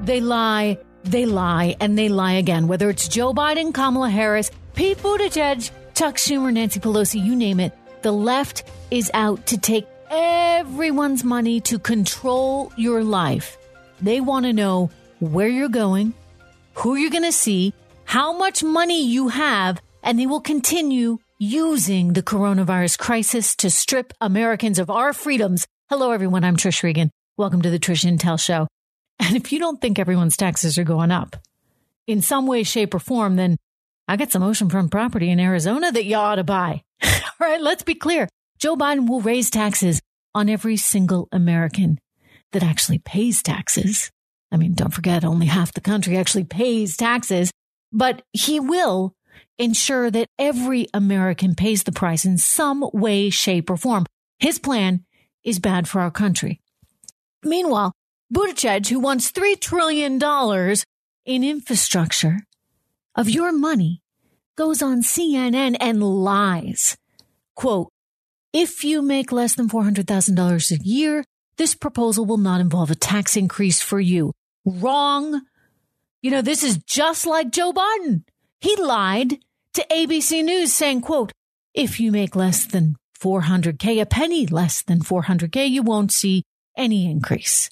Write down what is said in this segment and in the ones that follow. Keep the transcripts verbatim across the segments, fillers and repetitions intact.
They lie, they lie, and they lie again. Whether it's Joe Biden, Kamala Harris, Pete Buttigieg, Chuck Schumer, Nancy Pelosi, you name it, the left is out to take everyone's money to control your life. They want to know where you're going, who you're going to see, how much money you have, and they will continue using the coronavirus crisis to strip Americans of our freedoms. Hello, everyone. I'm Trish Regan. Welcome to the Trish Intel Show. And if you don't think everyone's taxes are going up in some way, shape, or form, then I got some oceanfront property in Arizona that you ought to buy. All right, let's be clear. Joe Biden will raise taxes on every single American that actually pays taxes. I mean, don't forget, only half the country actually pays taxes, but he will ensure that every American pays the price in some way, shape, or form. His plan is bad for our country. Meanwhile, Buttigieg, who wants three trillion dollars in infrastructure of your money, goes on C N N and lies. Quote, if you make less than four hundred thousand dollars a year, this proposal will not involve a tax increase for you. Wrong. You know, this is just like Joe Biden. He lied to A B C News saying, quote, if you make less than four hundred K, a penny less than four hundred K, you won't see any increase.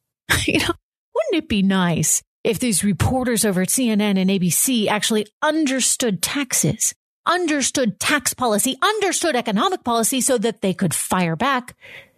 You know, wouldn't it be nice if these reporters over at C N N and A B C actually understood taxes, understood tax policy, understood economic policy so that they could fire back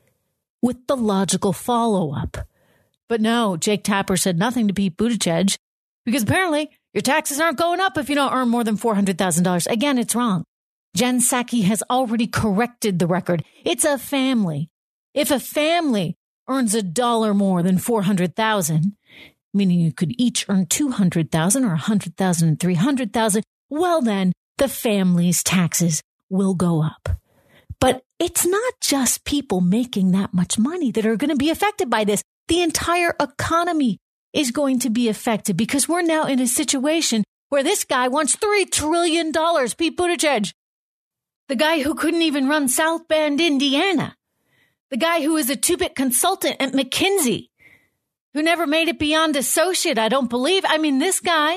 with the logical follow-up? But no, Jake Tapper said nothing to Pete Buttigieg because apparently your taxes aren't going up if you don't earn more than four hundred thousand dollars. Again, it's wrong. Jen Psaki has already corrected the record. It's a family. If a family earns a dollar more than four hundred thousand dollars, meaning you could each earn two hundred thousand dollars or one hundred thousand dollars and three hundred thousand dollars, well then the family's taxes will go up. But it's not just people making that much money that are going to be affected by this. The entire economy is going to be affected because we're now in a situation where this guy wants three trillion dollars, Pete Buttigieg, the guy who couldn't even run South Bend, Indiana, the guy who was a two-bit consultant at McKinsey, who never made it beyond associate, I don't believe. I mean, this guy,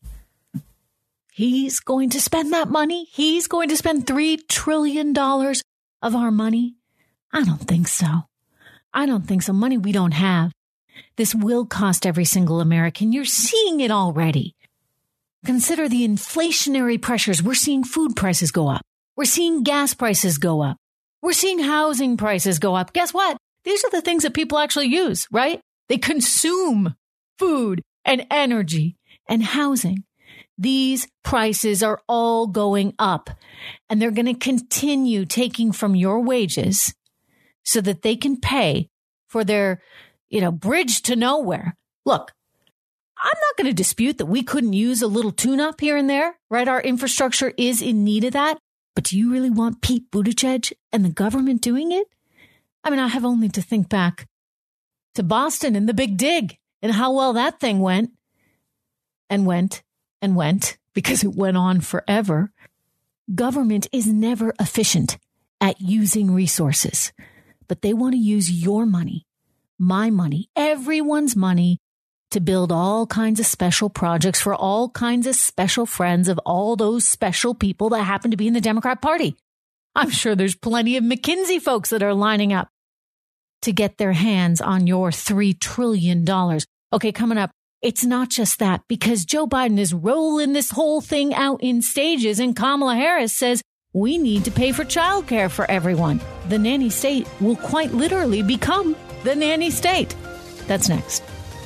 he's going to spend that money. He's going to spend three trillion dollars of our money. I don't think so. I don't think so. Money we don't have. This will cost every single American. You're seeing it already. Consider the inflationary pressures. We're seeing food prices go up. We're seeing gas prices go up. We're seeing housing prices go up. Guess what? These are the things that people actually use, right? They consume food and energy and housing. These prices are all going up, and they're going to continue taking from your wages so that they can pay for their, you know, bridge to nowhere. Look, I'm not going to dispute that we couldn't use a little tune-up here and there, right? Our infrastructure is in need of that. But do you really want Pete Buttigieg and the government doing it? I mean, I have only to think back to Boston and the Big Dig and how well that thing went and went and went because it went on forever. Government is never efficient at using resources, but they want to use your money, my money, everyone's money to build all kinds of special projects for all kinds of special friends of all those special people that happen to be in the Democrat Party. I'm sure there's plenty of McKinsey folks that are lining up to get their hands on your three trillion dollars. Okay, coming up, it's not just that, because Joe Biden is rolling this whole thing out in stages, and Kamala Harris says we need to pay for childcare for everyone. The nanny state will quite literally become the nanny state. That's next.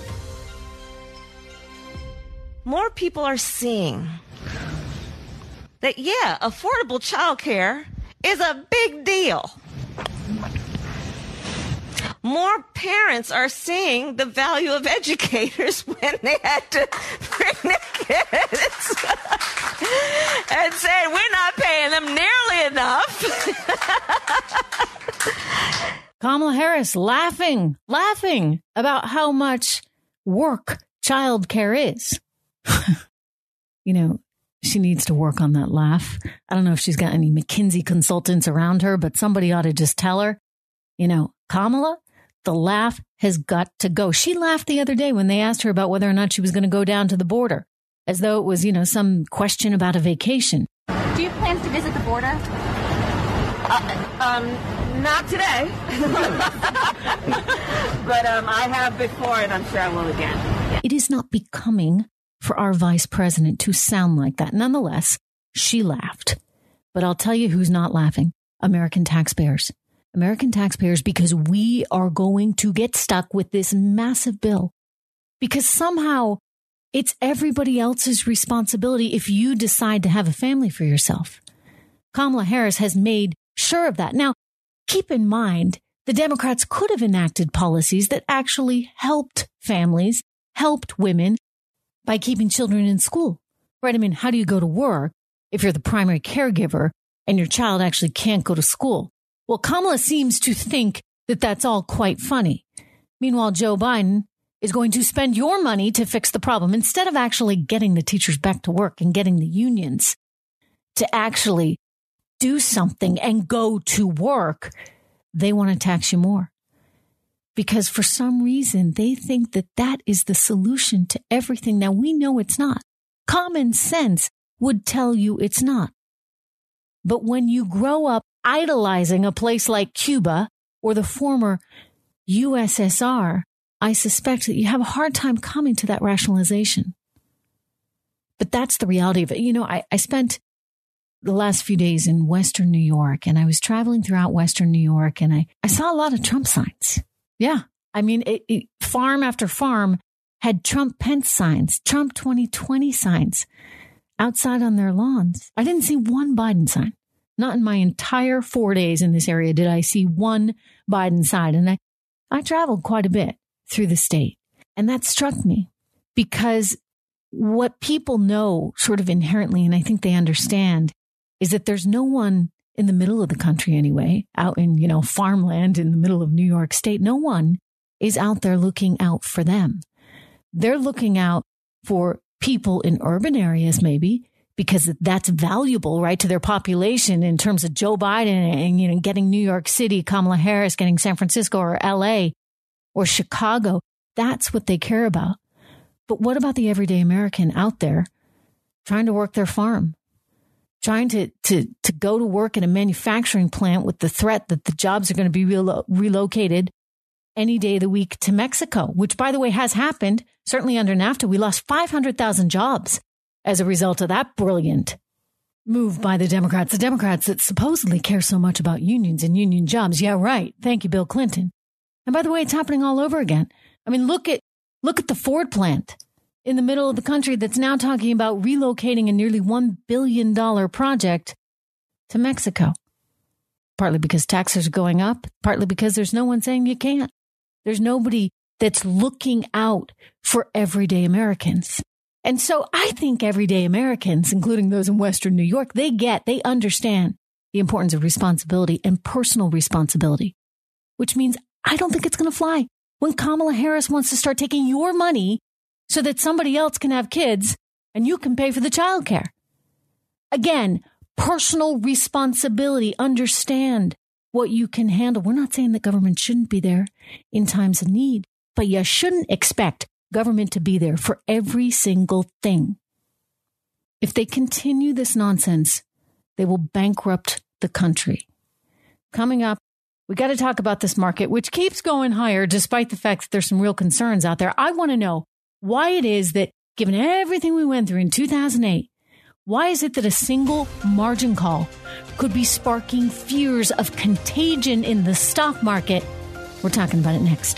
More people are seeing that, yeah, affordable childcare is a big deal. More parents are seeing the value of educators when they had to bring their kids and said, we're not paying them nearly enough. Kamala Harris laughing, laughing about how much work childcare is. You know, she needs to work on that laugh. I don't know if she's got any McKinsey consultants around her, but somebody ought to just tell her, you know, Kamala, The laugh has got to go. She laughed the other day when they asked her about whether or not she was going to go down to the border, as though it was, you know, some question about a vacation. Do you have plans to visit the border? Uh, um, not today. But um, I have before, and I'm sure I will again. Yeah. It is not becoming for our vice president to sound like that. Nonetheless, she laughed. But I'll tell you who's not laughing. American taxpayers. American taxpayers, because we are going to get stuck with this massive bill. Because somehow it's everybody else's responsibility if you decide to have a family for yourself. Kamala Harris has made sure of that. Now, keep in mind, the Democrats could have enacted policies that actually helped families, helped women by keeping children in school, right? I mean, how do you go to work if you're the primary caregiver and your child actually can't go to school? Well, Kamala seems to think that that's all quite funny. Meanwhile, Joe Biden is going to spend your money to fix the problem instead of actually getting the teachers back to work and getting the unions to actually do something and go to work. They want to tax you more because for some reason they think that that is the solution to everything. Now, we know it's not. Common sense would tell you it's not. But when you grow up idolizing a place like Cuba or the former U S S R, I suspect that you have a hard time coming to that rationalization. But that's the reality of it. You know, I, I spent the last few days in Western New York, and I was traveling throughout Western New York, and I, I saw a lot of Trump signs. Yeah. I mean, it, it, farm after farm had Trump Pence signs, Trump twenty twenty signs outside on their lawns. I didn't see one Biden sign. Not in my entire four days in this area did I see one Biden sign. And I, I traveled quite a bit through the state. And that struck me because what people know sort of inherently, and I think they understand, is that there's no one in the middle of the country anyway, out in, you know, farmland in the middle of New York State. No one is out there looking out for them. They're looking out for people in urban areas, maybe, because that's valuable, right, to their population in terms of Joe Biden and, you know, getting New York City, Kamala Harris, getting San Francisco or L A or Chicago. That's what they care about. But what about the everyday American out there trying to work their farm, trying to, to, to go to work in a manufacturing plant with the threat that the jobs are going to be relo- relocated any day of the week to Mexico, which, by the way, has happened. Certainly under NAFTA, we lost five hundred thousand jobs as a result of that brilliant move by the Democrats, the Democrats that supposedly care so much about unions and union jobs. Yeah, right. Thank you, Bill Clinton. And by the way, it's happening all over again. I mean, look at look at the Ford plant in the middle of the country that's now talking about relocating a nearly one billion dollars project to Mexico. Partly because taxes are going up, partly because there's no one saying you can't. There's nobody that's looking out for everyday Americans. And so I think everyday Americans, including those in Western New York, they get, they understand the importance of responsibility and personal responsibility, which means I don't think it's going to fly when Kamala Harris wants to start taking your money so that somebody else can have kids and you can pay for the childcare. Again, personal responsibility, understand what you can handle. We're not saying that government shouldn't be there in times of need, but you shouldn't expect government to be there for every single thing. If they continue this nonsense, they will bankrupt the country. Coming up, we got to talk about this market, which keeps going higher despite the fact that there's some real concerns out there. I want to know why it is that, given everything we went through in two thousand eight, why is it that a single margin call could be sparking fears of contagion in the stock market? We're talking about it next.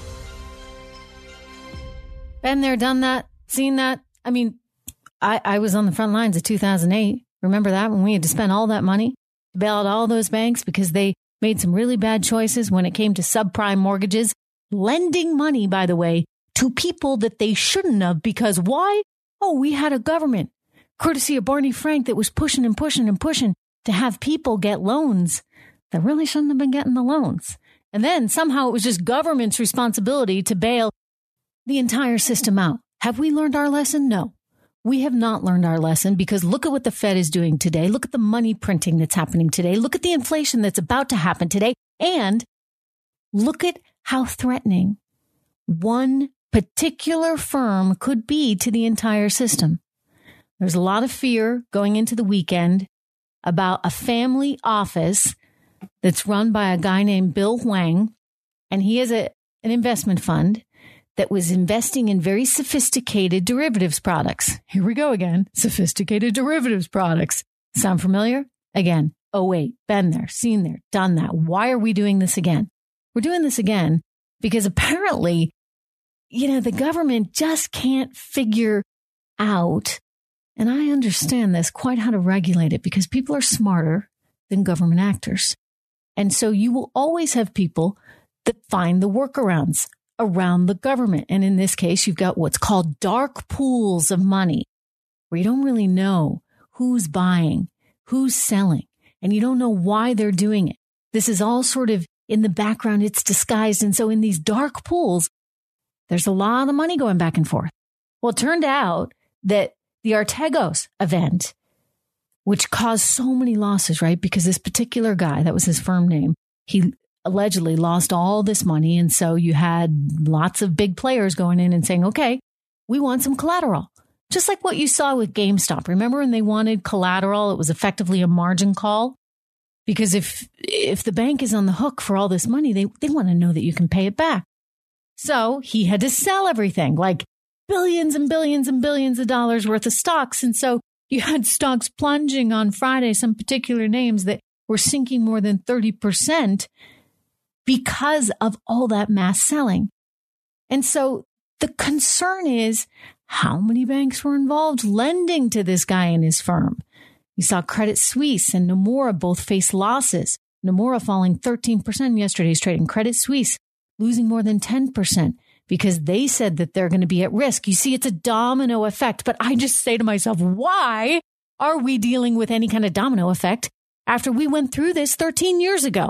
Been there, done that, seen that. I mean, I, I was on the front lines of two thousand eight. Remember that, when we had to spend all that money to bail out all those banks because they made some really bad choices when it came to subprime mortgages, lending money, by the way, to people that they shouldn't have. Because why? Oh, we had a government, courtesy of Barney Frank, that was pushing and pushing and pushing to have people get loans that really shouldn't have been getting the loans. And then somehow it was just government's responsibility to bail the entire system out. Have we learned our lesson? No, we have not learned our lesson, because look at what the Fed is doing today. Look at the money printing that's happening today. Look at the inflation that's about to happen today. And look at how threatening one particular firm could be to the entire system. There's a lot of fear going into the weekend about a family office that's run by a guy named Bill Hwang, and he has a, an investment fund that was investing in very sophisticated derivatives products. Here we go again. Sophisticated derivatives products. Sound familiar? Again, oh wait, been there, seen there, done that. Why are we doing this again? We're doing this again because apparently, you know, the government just can't figure out, and I understand this, quite how to regulate it because people are smarter than government actors. And so you will always have people that find the workarounds around the government. And in this case, you've got what's called dark pools of money where you don't really know who's buying, who's selling, and you don't know why they're doing it. This is all sort of in the background. It's disguised. And so in these dark pools, there's a lot of money going back and forth. Well, it turned out that the Archegos event, which caused so many losses, right? Because this particular guy, that was his firm name, he allegedly lost all this money. And so you had lots of big players going in and saying, okay, we want some collateral. Just like what you saw with GameStop. Remember when they wanted collateral? It was effectively a margin call. Because if if the bank is on the hook for all this money, they, they want to know that you can pay it back. So he had to sell everything, like billions and billions and billions of dollars worth of stocks. And so you had stocks plunging on Friday, some particular names that were sinking more than thirty percent because of all that mass selling. And so the concern is how many banks were involved lending to this guy and his firm. You saw Credit Suisse and Nomura both face losses. Nomura falling thirteen percent in yesterday's trading. Credit Suisse losing more than ten percent because they said that they're going to be at risk. You see, it's a domino effect. But I just say to myself, why are we dealing with any kind of domino effect after we went through this thirteen years ago?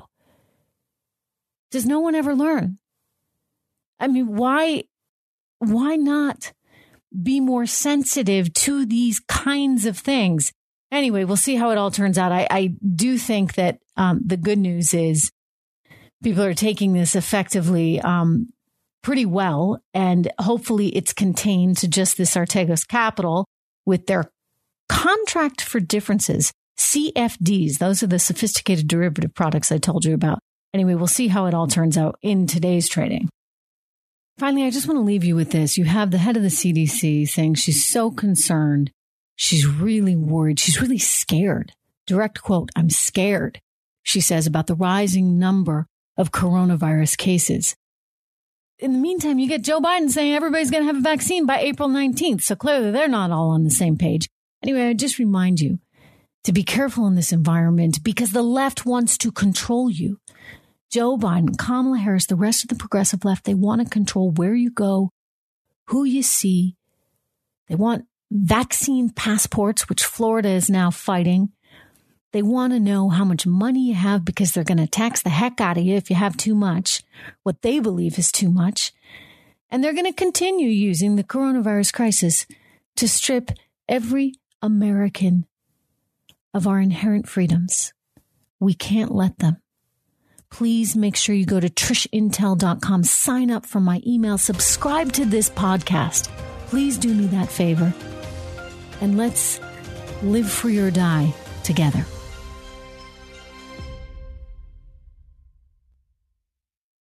Does no one ever learn? I mean, why, why not be more sensitive to these kinds of things? Anyway, we'll see how it all turns out. I, I do think that um, the good news is people are taking this effectively um, pretty well, and hopefully it's contained to just this Archegos Capital with their contract for differences, C F Ds. Those are the sophisticated derivative products I told you about. Anyway, we'll see how it all turns out in today's trading. Finally, I just want to leave you with this. You have the head of the C D C saying she's so concerned. She's really worried. She's really scared. Direct quote, I'm scared, she says, about the rising number of coronavirus cases. In the meantime, you get Joe Biden saying everybody's going to have a vaccine by April nineteenth. So clearly they're not all on the same page. Anyway, I just remind you to be careful in this environment because the left wants to control you. Joe Biden, Kamala Harris, the rest of the progressive left, they want to control where you go, who you see. They want vaccine passports, which Florida is now fighting. They want to know how much money you have because they're going to tax the heck out of you if you have too much, what they believe is too much. And they're going to continue using the coronavirus crisis to strip every American of our inherent freedoms. We can't let them. Please make sure you go to trish intel dot com, sign up for my email, subscribe to this podcast. Please do me that favor. And let's live free or die together.